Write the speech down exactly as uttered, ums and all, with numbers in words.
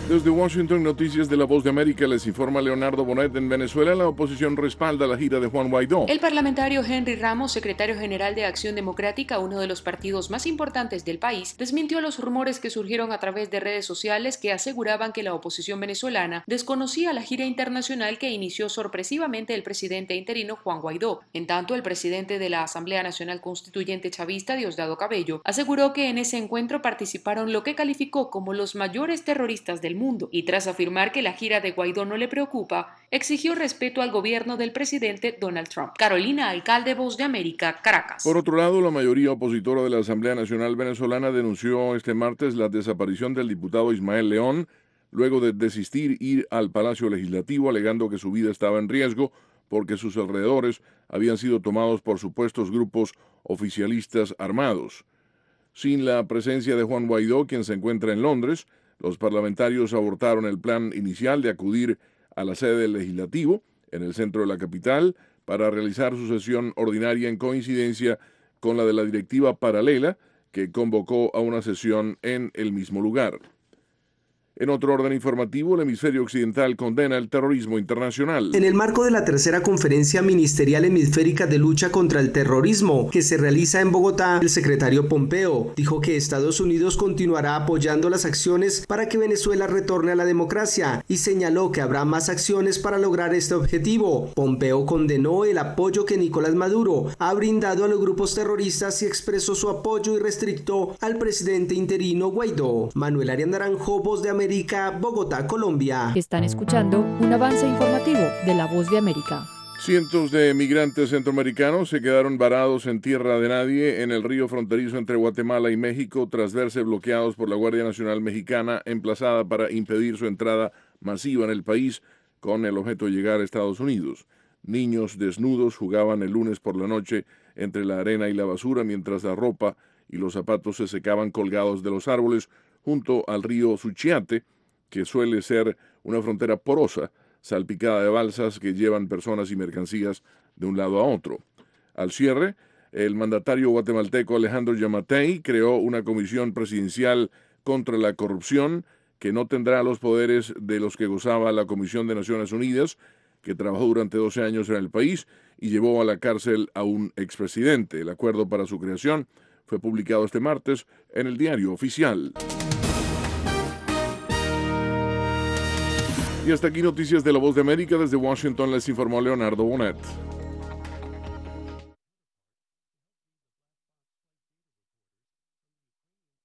Desde Washington, Noticias de la Voz de América, les informa Leonardo Bonet. En Venezuela, la oposición respalda la gira de Juan Guaidó. El parlamentario Henry Ramos, secretario general de Acción Democrática, uno de los partidos más importantes del país, desmintió los rumores que surgieron a través de redes sociales que aseguraban que la oposición venezolana desconocía la gira internacional que inició sorpresivamente el presidente interino Juan Guaidó. En tanto, el presidente de la Asamblea Nacional Constituyente chavista, Diosdado Cabello, aseguró que en ese encuentro participaron lo que calificó como los mayores terroristas del mundo, y tras afirmar que la gira de Guaidó no le preocupa, exigió respeto al gobierno del presidente Donald Trump. Carolina Alcalde, Voz de América, Caracas. Por otro lado, la mayoría opositora de la Asamblea Nacional Venezolana denunció este martes la desaparición del diputado Ismael León, luego de desistir ir al Palacio Legislativo alegando que su vida estaba en riesgo porque sus alrededores habían sido tomados por supuestos grupos oficialistas armados. Sin la presencia de Juan Guaidó, quien se encuentra en Londres, los parlamentarios abortaron el plan inicial de acudir a la sede del legislativo, en el centro de la capital, para realizar su sesión ordinaria en coincidencia con la de la directiva paralela, que convocó a una sesión en el mismo lugar. En otro orden informativo, el hemisferio occidental condena el terrorismo internacional. En el marco de la tercera conferencia ministerial hemisférica de lucha contra el terrorismo, que se realiza en Bogotá, el secretario Pompeo dijo que Estados Unidos continuará apoyando las acciones para que Venezuela retorne a la democracia y señaló que habrá más acciones para lograr este objetivo. Pompeo condenó el apoyo que Nicolás Maduro ha brindado a los grupos terroristas y expresó su apoyo irrestricto al presidente interino Guaidó. Manuel Arias Naranjo, Voz de América, Bogotá, Colombia. Están escuchando un avance informativo de La Voz de América. Cientos de migrantes centroamericanos se quedaron varados en tierra de nadie en el río fronterizo entre Guatemala y México tras verse bloqueados por la Guardia Nacional Mexicana, emplazada para impedir su entrada masiva en el país con el objeto de llegar a Estados Unidos. Niños desnudos jugaban el lunes por la noche entre la arena y la basura mientras la ropa y los zapatos se secaban colgados de los árboles junto al río Suchiate, que suele ser una frontera porosa, salpicada de balsas que llevan personas y mercancías de un lado a otro. Al cierre, el mandatario guatemalteco Alejandro Yamatei creó una comisión presidencial contra la corrupción que no tendrá los poderes de los que gozaba la Comisión de Naciones Unidas, que trabajó durante doce años en el país y llevó a la cárcel a un expresidente. El acuerdo para su creación fue publicado este martes en el Diario Oficial. Y hasta aquí Noticias de la Voz de América. Desde Washington les informó Leonardo Bonet.